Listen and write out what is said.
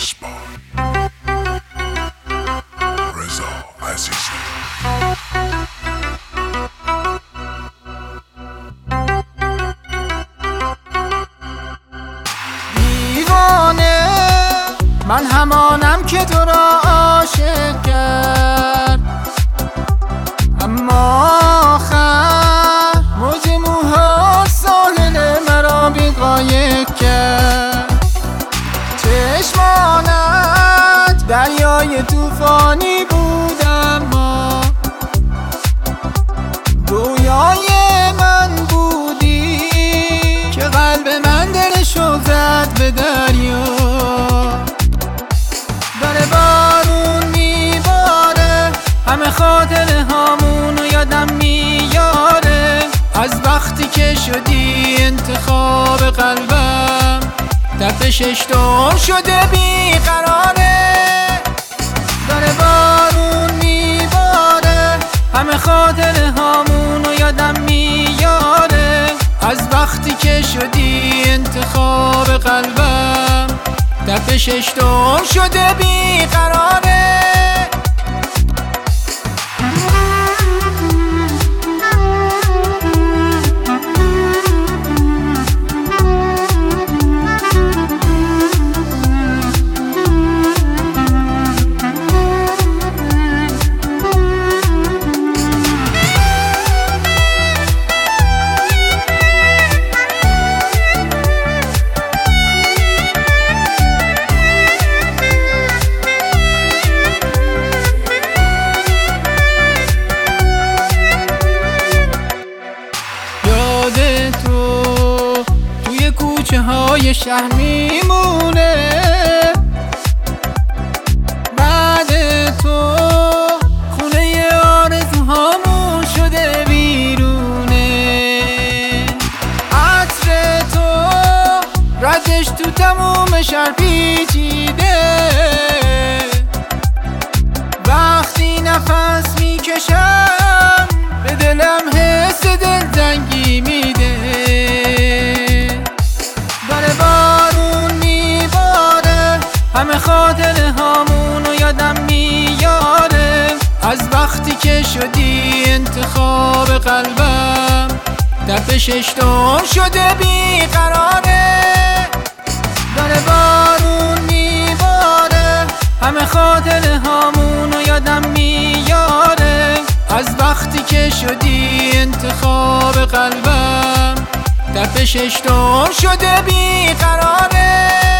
دیوانه من همانم که تو را عاشق کرد، اما آخر موج موها ساحل مرا بی‌قایق کرد. چشمانت دریای طوفانی بود، اما رویای من بودی که قلب من دلشو زد به دریا. داره بارون میباره، همه خاطره هامونو یادم میاره، از وقتی که شدی انتخاب قلبم، تپشش دور شده بیقراره. داره بارون میباره، همه خاطره هامونو یادم میاره، از وقتی که شدی انتخاب قلبم، تپشش دور شده بیقراره. کوچه های شهر میمونه، بعد تو خونه آرزوهامون شده بیرونه. عطر تو ردش تو تموم شهر پیچیده، وقتی نفس میکشم به دلم حس دلتنگی میده. همه خاطره هامونو یادم میاره، از وقتی که شدی انتخاب قلبم، تپشش دور شده بیقراره. داره بارون میباره، همه خاطره هامونو یادم میاره، از وقتی که شدی انتخاب قلبم، تپشش دور شده بیقراره.